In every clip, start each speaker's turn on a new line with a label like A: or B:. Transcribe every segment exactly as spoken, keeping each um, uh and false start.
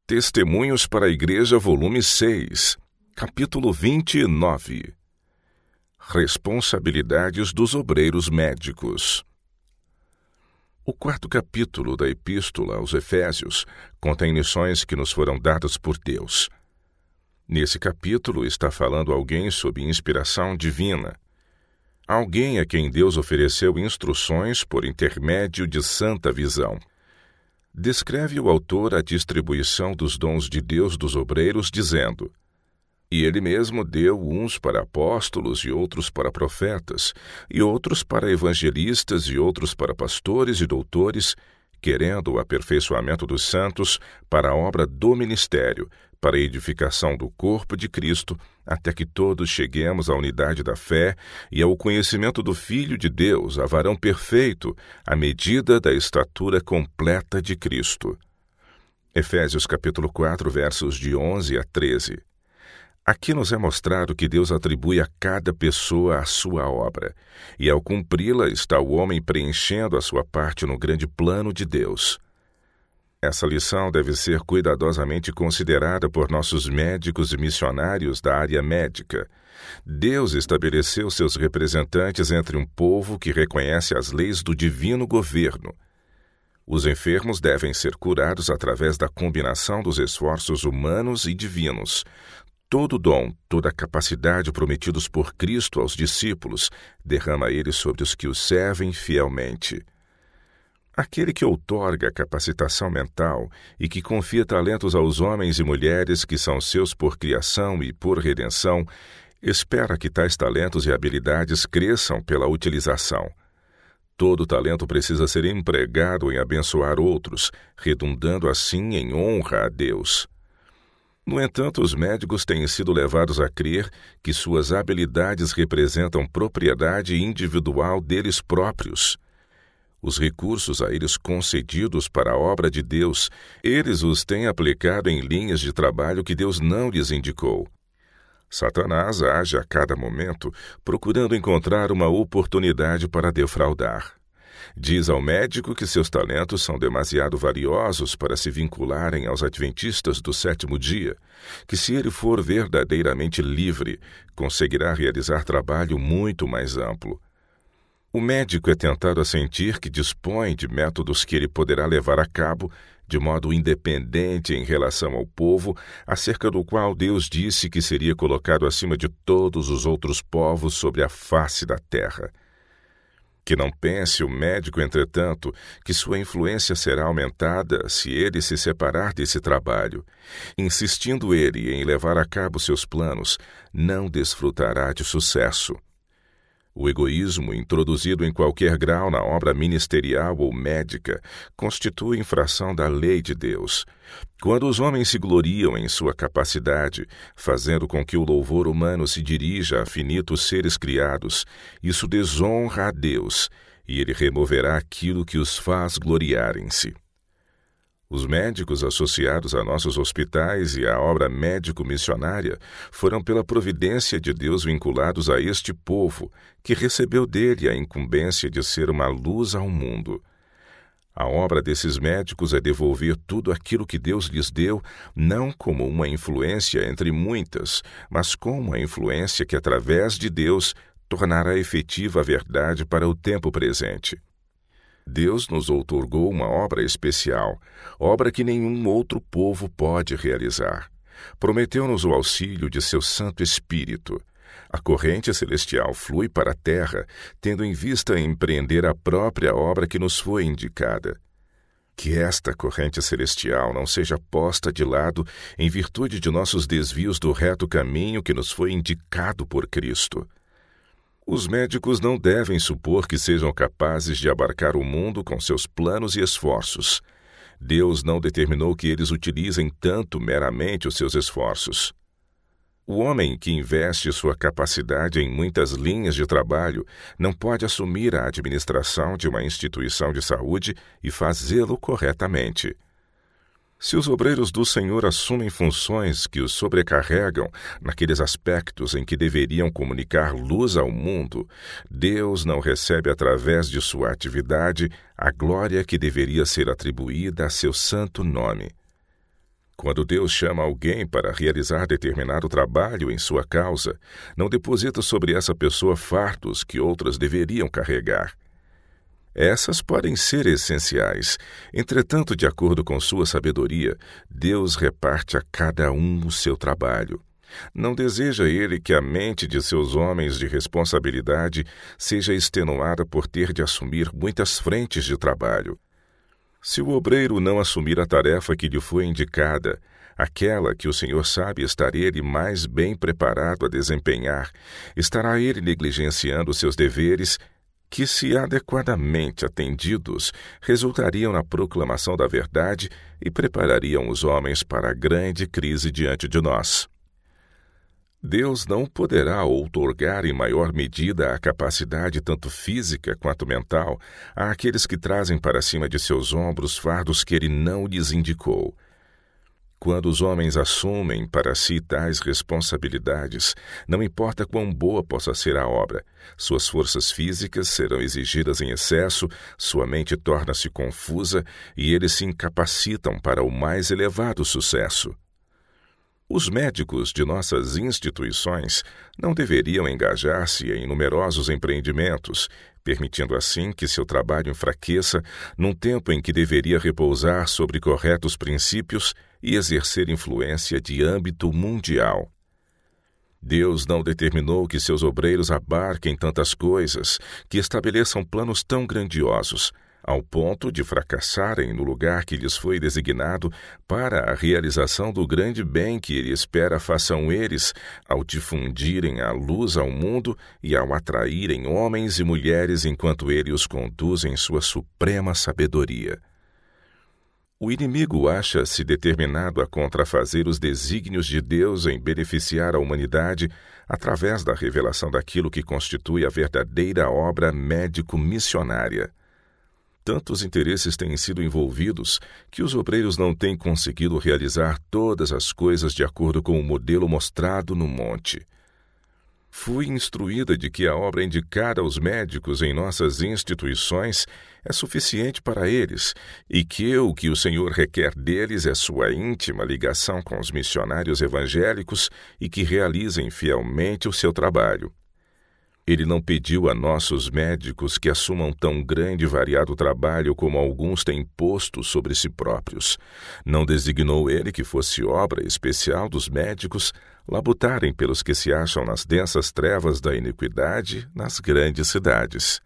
A: Testemunhos para a Igreja, volume seis, capítulo vinte e nove. Responsabilidades dos obreiros médicos. O quarto capítulo da Epístola aos Efésios contém lições que nos foram dadas por Deus. Nesse capítulo está falando alguém sob inspiração divina. Alguém a quem Deus ofereceu instruções por intermédio de santa visão. Descreve o autor a distribuição dos dons de Deus dos obreiros, dizendo: E ele mesmo deu uns para apóstolos, e outros para profetas, e outros para evangelistas, e outros para pastores e doutores, querendo o aperfeiçoamento dos santos para a obra do ministério, para a edificação do corpo de Cristo, até que todos cheguemos à unidade da fé e ao conhecimento do Filho de Deus, a varão perfeito, à medida da estatura completa de Cristo. Efésios capítulo quatro, versos de onze a treze. Aqui nos é mostrado que Deus atribui a cada pessoa a sua obra, e ao cumpri-la está o homem preenchendo a sua parte no grande plano de Deus. Essa lição deve ser cuidadosamente considerada por nossos médicos e missionários da área médica. Deus estabeleceu seus representantes entre um povo que reconhece as leis do divino governo. Os enfermos devem ser curados através da combinação dos esforços humanos e divinos. Todo dom, toda capacidade prometidos por Cristo aos discípulos, derrama ele sobre os que o servem fielmente. Aquele que outorga capacitação mental e que confia talentos aos homens e mulheres que são seus por criação e por redenção, espera que tais talentos e habilidades cresçam pela utilização. Todo talento precisa ser empregado em abençoar outros, redundando assim em honra a Deus. No entanto, os médicos têm sido levados a crer que suas habilidades representam propriedade individual deles próprios. Os recursos a eles concedidos para a obra de Deus, eles os têm aplicado em linhas de trabalho que Deus não lhes indicou. Satanás age a cada momento procurando encontrar uma oportunidade para defraudar. Diz ao médico que seus talentos são demasiado valiosos para se vincularem aos adventistas do sétimo dia, que se ele for verdadeiramente livre, conseguirá realizar trabalho muito mais amplo. O médico é tentado a sentir que dispõe de métodos que ele poderá levar a cabo de modo independente em relação ao povo, acerca do qual Deus disse que seria colocado acima de todos os outros povos sobre a face da terra. Que não pense o médico, entretanto, que sua influência será aumentada se ele se separar desse trabalho. Insistindo ele em levar a cabo seus planos, não desfrutará de sucesso. O egoísmo, introduzido em qualquer grau na obra ministerial ou médica, constitui infração da lei de Deus. Quando os homens se gloriam em sua capacidade, fazendo com que o louvor humano se dirija a finitos seres criados, isso desonra a Deus, e ele removerá aquilo que os faz gloriarem-se. Os médicos associados a nossos hospitais e à obra médico-missionária foram pela providência de Deus vinculados a este povo, que recebeu dele a incumbência de ser uma luz ao mundo. A obra desses médicos é devolver tudo aquilo que Deus lhes deu, não como uma influência entre muitas, mas como uma influência que, através de Deus, tornará efetiva a verdade para o tempo presente. Deus nos outorgou uma obra especial, obra que nenhum outro povo pode realizar. Prometeu-nos o auxílio de seu Santo Espírito. A corrente celestial flui para a terra, tendo em vista empreender a própria obra que nos foi indicada. Que esta corrente celestial não seja posta de lado em virtude de nossos desvios do reto caminho que nos foi indicado por Cristo. Os médicos não devem supor que sejam capazes de abarcar o mundo com seus planos e esforços. Deus não determinou que eles utilizem tanto meramente os seus esforços. O homem que investe sua capacidade em muitas linhas de trabalho não pode assumir a administração de uma instituição de saúde e fazê-lo corretamente. Se os obreiros do Senhor assumem funções que os sobrecarregam naqueles aspectos em que deveriam comunicar luz ao mundo, Deus não recebe através de sua atividade a glória que deveria ser atribuída a seu santo nome. Quando Deus chama alguém para realizar determinado trabalho em sua causa, não deposita sobre essa pessoa fardos que outras deveriam carregar. Essas podem ser essenciais. Entretanto, de acordo com sua sabedoria, Deus reparte a cada um o seu trabalho. Não deseja ele que a mente de seus homens de responsabilidade seja extenuada por ter de assumir muitas frentes de trabalho. Se o obreiro não assumir a tarefa que lhe foi indicada, aquela que o Senhor sabe estar ele mais bem preparado a desempenhar, estará ele negligenciando seus deveres, que, se adequadamente atendidos, resultariam na proclamação da verdade e preparariam os homens para a grande crise diante de nós. Deus não poderá outorgar em maior medida a capacidade tanto física quanto mental àqueles que trazem para cima de seus ombros fardos que Ele não lhes indicou. Quando os homens assumem para si tais responsabilidades, não importa quão boa possa ser a obra, suas forças físicas serão exigidas em excesso, sua mente torna-se confusa e eles se incapacitam para o mais elevado sucesso. Os médicos de nossas instituições não deveriam engajar-se em numerosos empreendimentos, permitindo assim que seu trabalho enfraqueça num tempo em que deveria repousar sobre corretos princípios e exercer influência de âmbito mundial. Deus não determinou que seus obreiros abarquem tantas coisas, que estabeleçam planos tão grandiosos, ao ponto de fracassarem no lugar que lhes foi designado para a realização do grande bem que Ele espera façam eles ao difundirem a luz ao mundo e ao atraírem homens e mulheres enquanto Ele os conduz em sua suprema sabedoria. O inimigo acha-se determinado a contrafazer os desígnios de Deus em beneficiar a humanidade através da revelação daquilo que constitui a verdadeira obra médico-missionária. Tantos interesses têm sido envolvidos que os obreiros não têm conseguido realizar todas as coisas de acordo com o modelo mostrado no monte. Fui instruída de que a obra indicada aos médicos em nossas instituições é suficiente para eles e que o que o Senhor requer deles é sua íntima ligação com os missionários evangélicos e que realizem fielmente o seu trabalho. Ele não pediu a nossos médicos que assumam tão grande e variado trabalho como alguns têm posto sobre si próprios. Não designou ele que fosse obra especial dos médicos labutarem pelos que se acham nas densas trevas da iniquidade nas grandes cidades.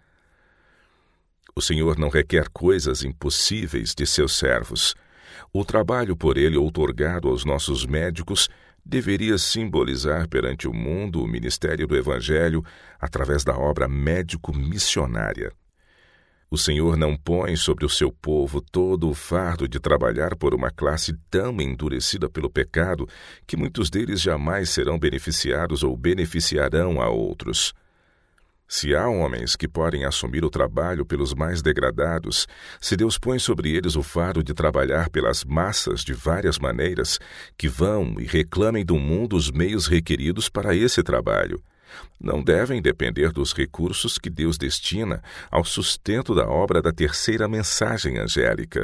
A: O Senhor não requer coisas impossíveis de seus servos. O trabalho por ele outorgado aos nossos médicos deveria simbolizar perante o mundo o ministério do Evangelho através da obra médico-missionária. O Senhor não põe sobre o seu povo todo o fardo de trabalhar por uma classe tão endurecida pelo pecado que muitos deles jamais serão beneficiados ou beneficiarão a outros. Se há homens que podem assumir o trabalho pelos mais degradados, se Deus põe sobre eles o fardo de trabalhar pelas massas de várias maneiras, que vão e reclamem do mundo os meios requeridos para esse trabalho. Não devem depender dos recursos que Deus destina ao sustento da obra da terceira mensagem angélica.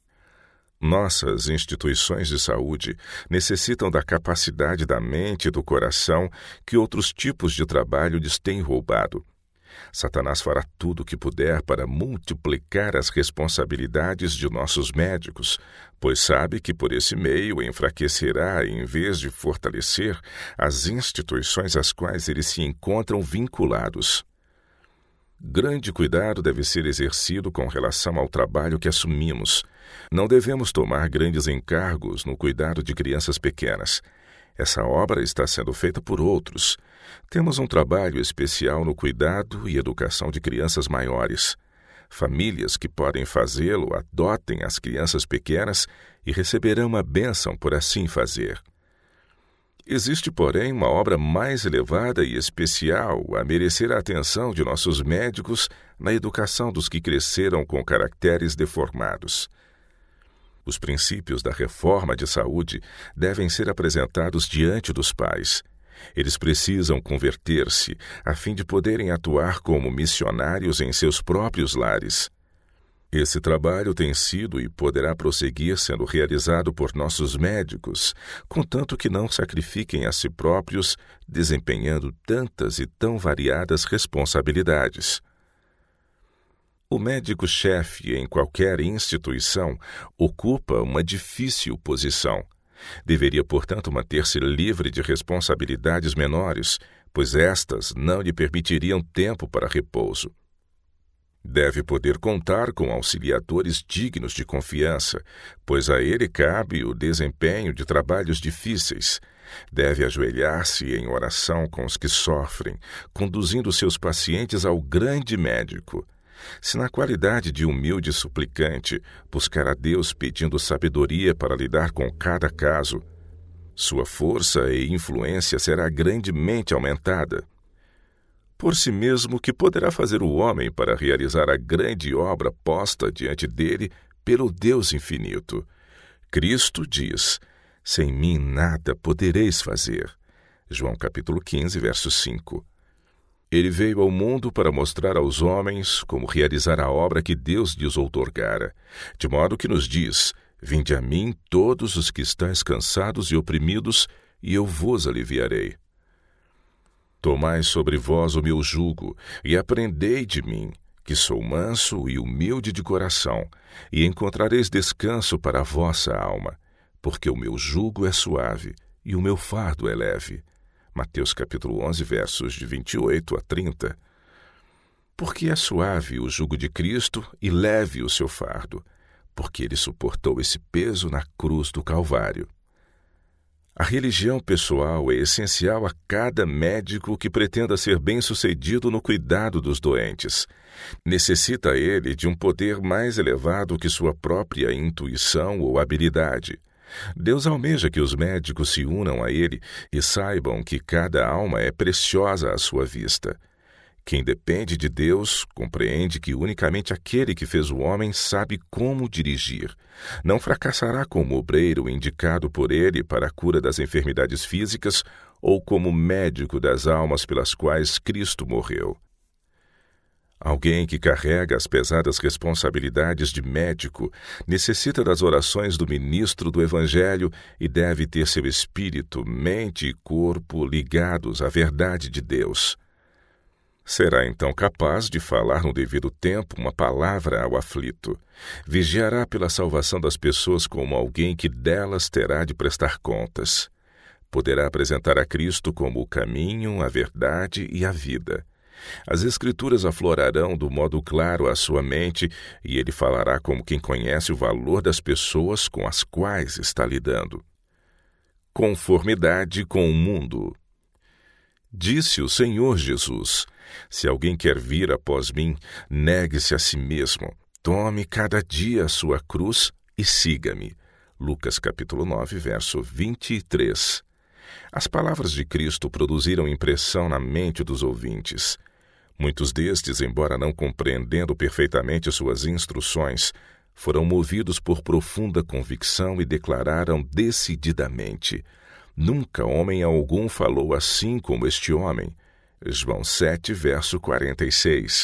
A: Nossas instituições de saúde necessitam da capacidade da mente e do coração que outros tipos de trabalho lhes têm roubado. Satanás fará tudo o que puder para multiplicar as responsabilidades de nossos médicos, pois sabe que por esse meio enfraquecerá, em vez de fortalecer, as instituições às quais eles se encontram vinculados. Grande cuidado deve ser exercido com relação ao trabalho que assumimos. Não devemos tomar grandes encargos no cuidado de crianças pequenas. Essa obra está sendo feita por outros. Temos um trabalho especial no cuidado e educação de crianças maiores. Famílias que podem fazê-lo adotem as crianças pequenas e receberão a bênção por assim fazer. Existe, porém, uma obra mais elevada e especial a merecer a atenção de nossos médicos na educação dos que cresceram com caracteres deformados. Os princípios da reforma de saúde devem ser apresentados diante dos pais. Eles precisam converter-se a fim de poderem atuar como missionários em seus próprios lares. Esse trabalho tem sido e poderá prosseguir sendo realizado por nossos médicos, contanto que não sacrifiquem a si próprios, desempenhando tantas e tão variadas responsabilidades. O médico-chefe em qualquer instituição ocupa uma difícil posição. Deveria, portanto, manter-se livre de responsabilidades menores, pois estas não lhe permitiriam tempo para repouso. Deve poder contar com auxiliadores dignos de confiança, pois a ele cabe o desempenho de trabalhos difíceis. Deve ajoelhar-se em oração com os que sofrem, conduzindo seus pacientes ao grande médico. Se na qualidade de humilde suplicante buscar a Deus pedindo sabedoria para lidar com cada caso, sua força e influência será grandemente aumentada. Por si mesmo, que poderá fazer o homem para realizar a grande obra posta diante dele pelo Deus infinito? Cristo diz: sem mim nada podereis fazer. João capítulo quinze, verso cinco. Ele veio ao mundo para mostrar aos homens como realizar a obra que Deus lhes outorgara, de modo que nos diz: vinde a mim todos os que estáis cansados e oprimidos, e eu vos aliviarei. Tomai sobre vós o meu jugo, e aprendei de mim, que sou manso e humilde de coração, e encontrareis descanso para a vossa alma, porque o meu jugo é suave e o meu fardo é leve. Mateus capítulo onze, versos de vinte e oito a trinta. Porque é suave o jugo de Cristo e leve o seu fardo, porque ele suportou esse peso na cruz do Calvário. A religião pessoal é essencial a cada médico que pretenda ser bem-sucedido no cuidado dos doentes. Necessita ele de um poder mais elevado que sua própria intuição ou habilidade. Deus almeja que os médicos se unam a ele e saibam que cada alma é preciosa à sua vista. Quem depende de Deus compreende que unicamente aquele que fez o homem sabe como dirigir. Não fracassará como obreiro indicado por ele para a cura das enfermidades físicas ou como médico das almas pelas quais Cristo morreu. Alguém que carrega as pesadas responsabilidades de médico necessita das orações do ministro do Evangelho e deve ter seu espírito, mente e corpo ligados à verdade de Deus. Será então capaz de falar no devido tempo uma palavra ao aflito. Vigiará pela salvação das pessoas como alguém que delas terá de prestar contas. Poderá apresentar a Cristo como o caminho, a verdade e a vida. As Escrituras aflorarão do modo claro à sua mente e ele falará como quem conhece o valor das pessoas com as quais está lidando. Conformidade com o mundo. Disse o Senhor Jesus: se alguém quer vir após mim, negue-se a si mesmo, tome cada dia a sua cruz e siga-me. Lucas capítulo nove, verso vinte e três. As palavras de Cristo produziram impressão na mente dos ouvintes. Muitos destes, embora não compreendendo perfeitamente suas instruções, foram movidos por profunda convicção e declararam decididamente: nunca homem algum falou assim como este homem. João sete, verso quarenta e seis.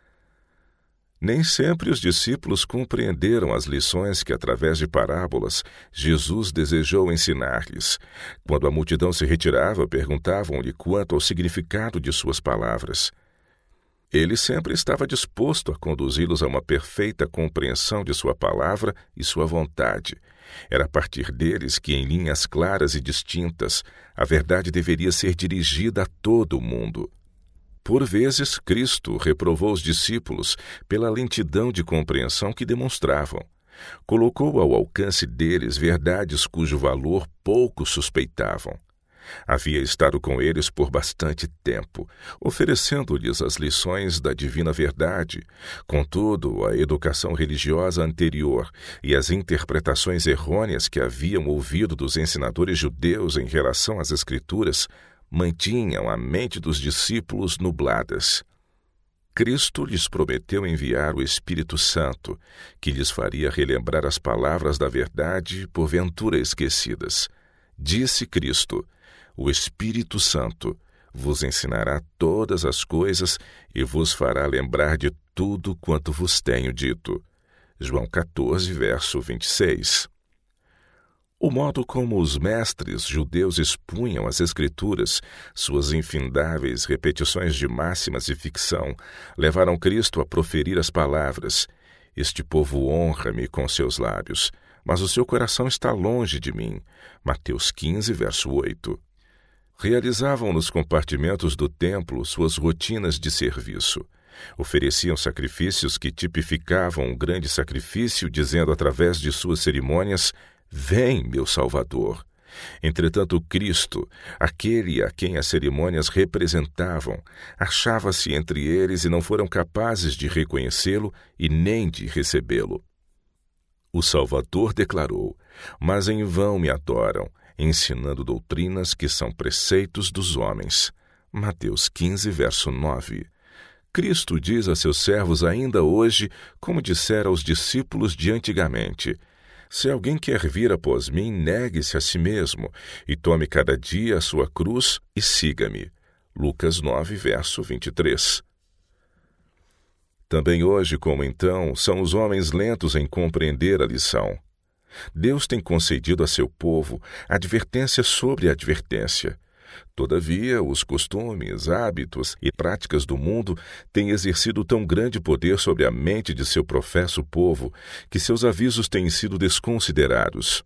A: Nem sempre os discípulos compreenderam as lições que, através de parábolas, Jesus desejou ensinar-lhes. Quando a multidão se retirava, perguntavam-lhe quanto ao significado de suas palavras. Ele sempre estava disposto a conduzi-los a uma perfeita compreensão de sua palavra e sua vontade. Era a partir deles que, em linhas claras e distintas, a verdade deveria ser dirigida a todo o mundo. Por vezes, Cristo reprovou os discípulos pela lentidão de compreensão que demonstravam. Colocou ao alcance deles verdades cujo valor poucos suspeitavam. Havia estado com eles por bastante tempo, oferecendo-lhes as lições da divina verdade. Contudo, a educação religiosa anterior e as interpretações errôneas que haviam ouvido dos ensinadores judeus em relação às Escrituras mantinham a mente dos discípulos nubladas. Cristo lhes prometeu enviar o Espírito Santo, que lhes faria relembrar as palavras da verdade porventura esquecidas. Disse Cristo: o Espírito Santo vos ensinará todas as coisas e vos fará lembrar de tudo quanto vos tenho dito. João quatorze, verso vinte e seis. O modo como os mestres judeus expunham as Escrituras, suas infindáveis repetições de máximas e ficção, levaram Cristo a proferir as palavras: Este povo honra-me com seus lábios, mas o seu coração está longe de mim. Mateus quinze, verso oito. Realizavam nos compartimentos do templo suas rotinas de serviço. Ofereciam sacrifícios que tipificavam um grande sacrifício, dizendo através de suas cerimônias: Vem, meu Salvador. Entretanto, Cristo, aquele a quem as cerimônias representavam, achava-se entre eles e não foram capazes de reconhecê-lo e nem de recebê-lo. O Salvador declarou: Mas em vão me adoram, ensinando doutrinas que são preceitos dos homens. Mateus quinze, verso nove. Cristo diz a seus servos ainda hoje, como dissera aos discípulos de antigamente: Se alguém quer vir após mim, negue-se a si mesmo, e tome cada dia a sua cruz e siga-me. Lucas nove, verso vinte e três. Também hoje, como então, são os homens lentos em compreender a lição. Deus tem concedido a seu povo advertência sobre advertência. Todavia, os costumes, hábitos e práticas do mundo têm exercido tão grande poder sobre a mente de seu professo povo que seus avisos têm sido desconsiderados.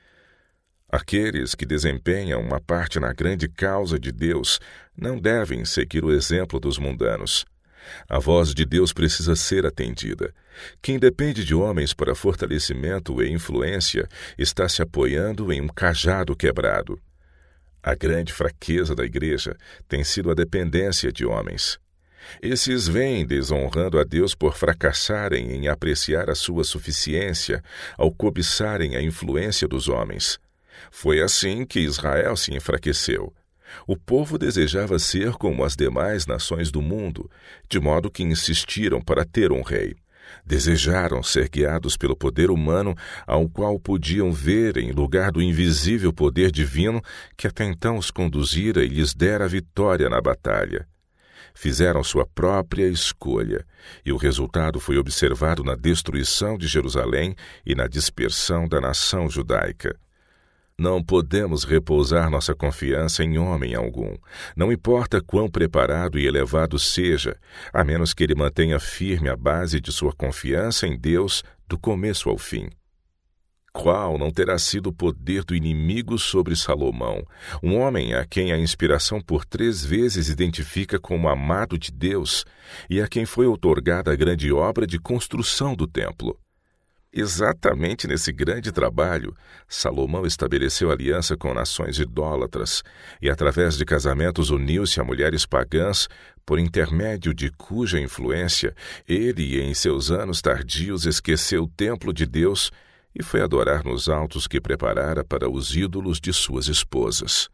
A: Aqueles que desempenham uma parte na grande causa de Deus não devem seguir o exemplo dos mundanos. A voz de Deus precisa ser atendida. Quem depende de homens para fortalecimento e influência está se apoiando em um cajado quebrado. A grande fraqueza da Igreja tem sido a dependência de homens. Esses vêm desonrando a Deus por fracassarem em apreciar a sua suficiência ao cobiçarem a influência dos homens. Foi assim que Israel se enfraqueceu. O povo desejava ser como as demais nações do mundo, de modo que insistiram para ter um rei. Desejaram ser guiados pelo poder humano, ao qual podiam ver em lugar do invisível poder divino que até então os conduzira e lhes dera a vitória na batalha. Fizeram sua própria escolha, e o resultado foi observado na destruição de Jerusalém e na dispersão da nação judaica. Não podemos repousar nossa confiança em homem algum, não importa quão preparado e elevado seja, a menos que ele mantenha firme a base de sua confiança em Deus do começo ao fim. Qual não terá sido o poder do inimigo sobre Salomão, um homem a quem a inspiração por três vezes identifica como amado de Deus e a quem foi outorgada a grande obra de construção do templo? Exatamente nesse grande trabalho, Salomão estabeleceu aliança com nações idólatras e, através de casamentos, uniu-se a mulheres pagãs, por intermédio de cuja influência ele, em seus anos tardios, esqueceu o templo de Deus e foi adorar nos altos que preparara para os ídolos de suas esposas.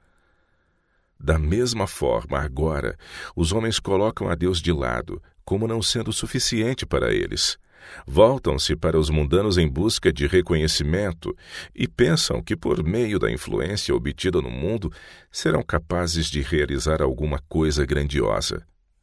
A: Da mesma forma, agora, os homens colocam a Deus de lado, como não sendo suficiente para eles. Voltam-se para os mundanos em busca de reconhecimento e pensam que, por meio da influência obtida no mundo, serão capazes de realizar alguma coisa grandiosa.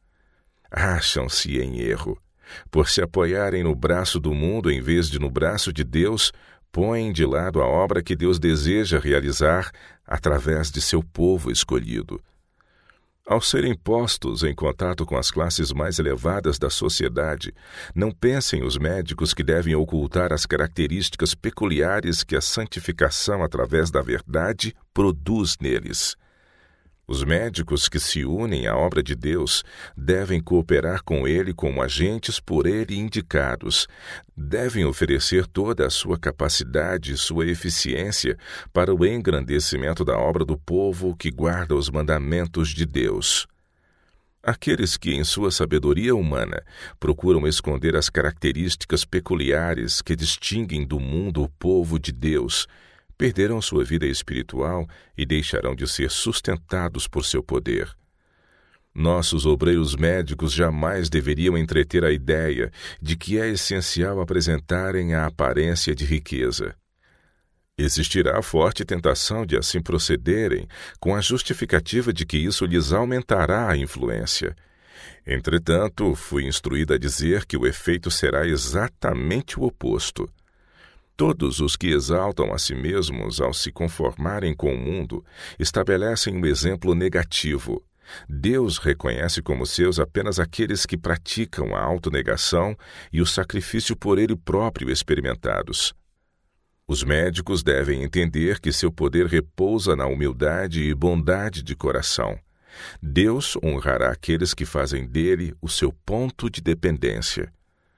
A: Acham-se em erro. Por se apoiarem no braço do mundo em vez de no braço de Deus, põem de lado a obra que Deus deseja realizar através de seu povo escolhido. Ao serem postos em contato com as classes mais elevadas da sociedade, não pensem os médicos que devem ocultar as características peculiares que a santificação através da verdade produz neles. Os médicos que se unem à obra de Deus devem cooperar com Ele como agentes por Ele indicados, devem oferecer toda a sua capacidade e sua eficiência para o engrandecimento da obra do povo que guarda os mandamentos de Deus. Aqueles que, em sua sabedoria humana, procuram esconder as características peculiares que distinguem do mundo o povo de Deus, perderão sua vida espiritual e deixarão de ser sustentados por seu poder. Nossos obreiros médicos jamais deveriam entreter a ideia de que é essencial apresentarem a aparência de riqueza. Existirá forte tentação de assim procederem, com a justificativa de que isso lhes aumentará a influência. Entretanto, fui instruído a dizer que o efeito será exatamente o oposto. Todos os que exaltam a si mesmos ao se conformarem com o mundo estabelecem um exemplo negativo. Deus reconhece como seus apenas aqueles que praticam a autonegação e o sacrifício por ele próprio experimentados. Os médicos devem entender que seu poder repousa na humildade e bondade de coração. Deus honrará aqueles que fazem dele o seu ponto de dependência.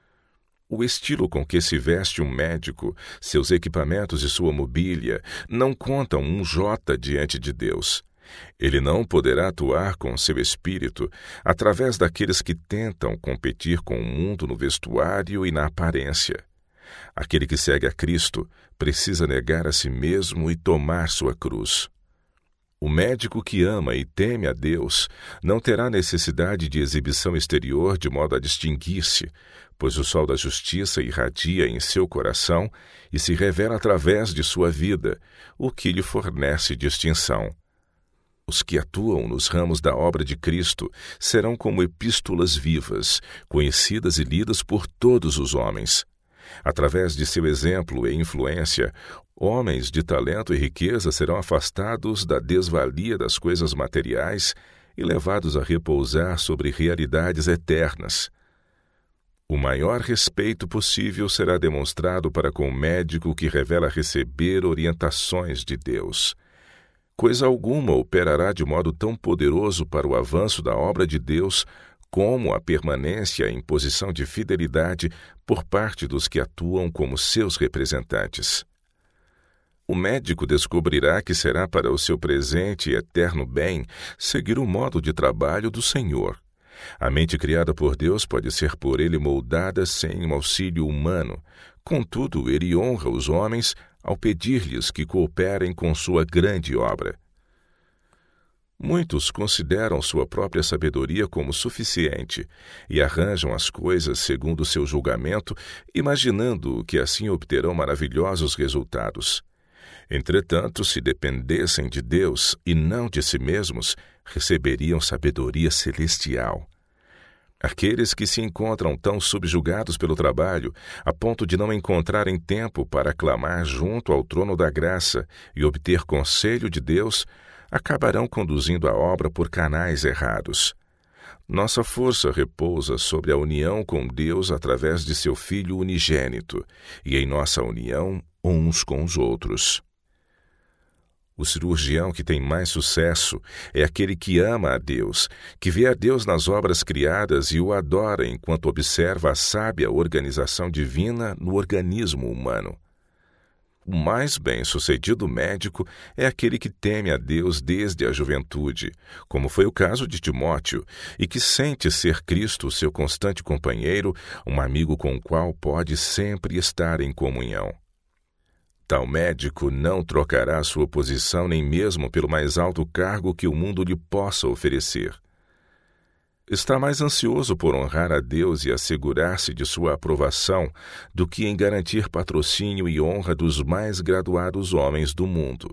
A: O estilo com que se veste um médico, seus equipamentos e sua mobília não contam um jota diante de Deus. Ele não poderá atuar com seu espírito através daqueles que tentam competir com o mundo no vestuário e na aparência. Aquele que segue a Cristo precisa negar a si mesmo e tomar sua cruz. O médico que ama e teme a Deus não terá necessidade de exibição exterior de modo a distinguir-se, pois o sol da justiça irradia em seu coração e se revela através de sua vida, o que lhe fornece distinção. Os que atuam nos ramos da obra de Cristo serão como epístolas vivas, conhecidas e lidas por todos os homens. Através de seu exemplo e influência, homens de talento e riqueza serão afastados da desvalia das coisas materiais e levados a repousar sobre realidades eternas. O maior respeito possível será demonstrado para com o médico que revela receber orientações de Deus. Coisa alguma operará de modo tão poderoso para o avanço da obra de Deus como a permanência em posição de fidelidade por parte dos que atuam como seus representantes. O médico descobrirá que será para o seu presente e eterno bem seguir o modo de trabalho do Senhor. A mente criada por Deus pode ser por ele moldada sem um auxílio humano. Contudo, ele honra os homens ao pedir-lhes que cooperem com sua grande obra. Muitos consideram sua própria sabedoria como suficiente e arranjam as coisas segundo seu julgamento, imaginando que assim obterão maravilhosos resultados. Entretanto, se dependessem de Deus e não de si mesmos, receberiam sabedoria celestial. Aqueles que se encontram tão subjugados pelo trabalho, a ponto de não encontrarem tempo para clamar junto ao trono da graça e obter conselho de Deus, acabarão conduzindo a obra por canais errados. Nossa força repousa sobre a união com Deus através de seu Filho unigênito e em nossa união uns com os outros. O cirurgião que tem mais sucesso é aquele que ama a Deus, que vê a Deus nas obras criadas e o adora enquanto observa a sábia organização divina no organismo humano. O mais bem-sucedido médico é aquele que teme a Deus desde a juventude, como foi o caso de Timóteo, e que sente ser Cristo seu constante companheiro, um amigo com o qual pode sempre estar em comunhão. Tal médico não trocará sua posição nem mesmo pelo mais alto cargo que o mundo lhe possa oferecer. Está mais ansioso por honrar a Deus e assegurar-se de sua aprovação do que em garantir patrocínio e honra dos mais graduados homens do mundo.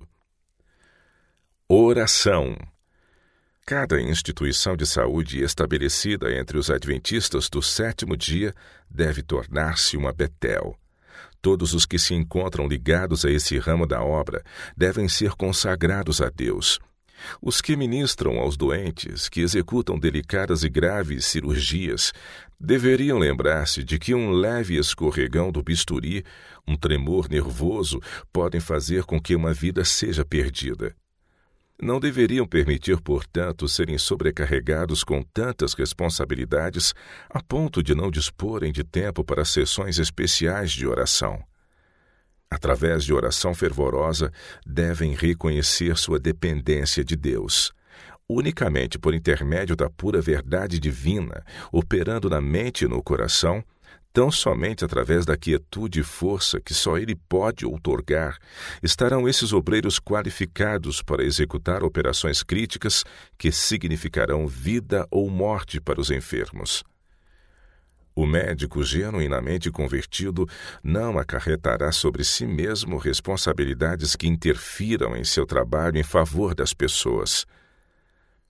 A: Oração. Cada instituição de saúde estabelecida entre os adventistas do sétimo dia deve tornar-se uma Betel. Todos os que se encontram ligados a esse ramo da obra devem ser consagrados a Deus. Os que ministram aos doentes, que executam delicadas e graves cirurgias, deveriam lembrar-se de que um leve escorregão do bisturi, um tremor nervoso, podem fazer com que uma vida seja perdida. Não deveriam permitir, portanto, serem sobrecarregados com tantas responsabilidades a ponto de não disporem de tempo para sessões especiais de oração. Através de oração fervorosa, devem reconhecer sua dependência de Deus. Unicamente por intermédio da pura verdade divina, operando na mente e no coração, tão somente através da quietude e força que só Ele pode outorgar, estarão esses obreiros qualificados para executar operações críticas que significarão vida ou morte para os enfermos. O médico genuinamente convertido não acarretará sobre si mesmo responsabilidades que interfiram em seu trabalho em favor das pessoas.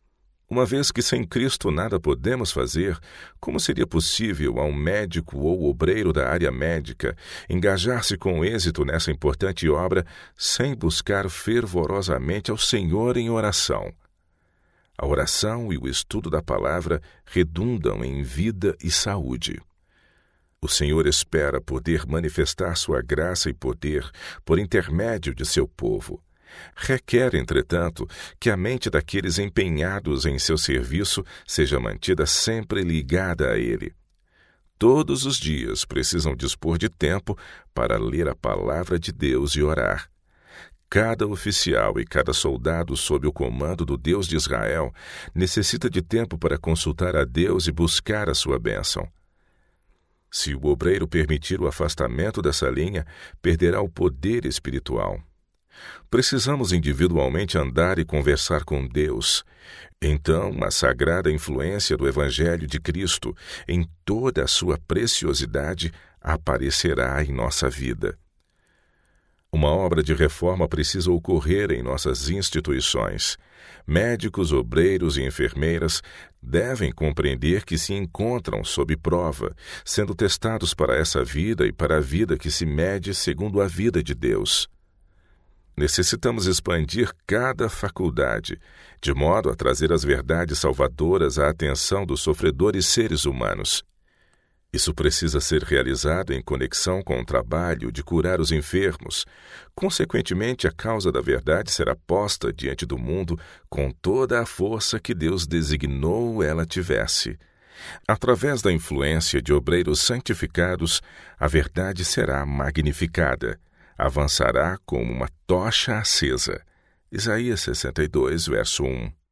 A: Uma vez que sem Cristo nada podemos fazer, como seria possível a um médico ou obreiro da área médica engajar-se com êxito nessa importante obra sem buscar fervorosamente ao Senhor em oração? A oração e o estudo da palavra redundam em vida e saúde. O Senhor espera poder manifestar sua graça e poder por intermédio de seu povo. Requer, entretanto, que a mente daqueles empenhados em seu serviço seja mantida sempre ligada a Ele. Todos os dias precisam dispor de tempo para ler a palavra de Deus e orar. Cada oficial e cada soldado sob o comando do Deus de Israel necessita de tempo para consultar a Deus e buscar a sua bênção. Se o obreiro permitir o afastamento dessa linha, perderá o poder espiritual. Precisamos individualmente andar e conversar com Deus. Então, a sagrada influência do Evangelho de Cristo, em toda a sua preciosidade, aparecerá em nossa vida. Uma obra de reforma precisa ocorrer em nossas instituições. Médicos, obreiros e enfermeiras devem compreender que se encontram sob prova, sendo testados para essa vida e para a vida que se mede segundo a vida de Deus. Necessitamos expandir cada faculdade, de modo a trazer as verdades salvadoras à atenção dos sofredores seres humanos. Isso precisa ser realizado em conexão com o trabalho de curar os enfermos. Consequentemente, a causa da verdade será posta diante do mundo com toda a força que Deus designou ela tivesse. Através da influência de obreiros santificados, a verdade será magnificada. Avançará como uma tocha acesa. Isaías sessenta e dois, verso um.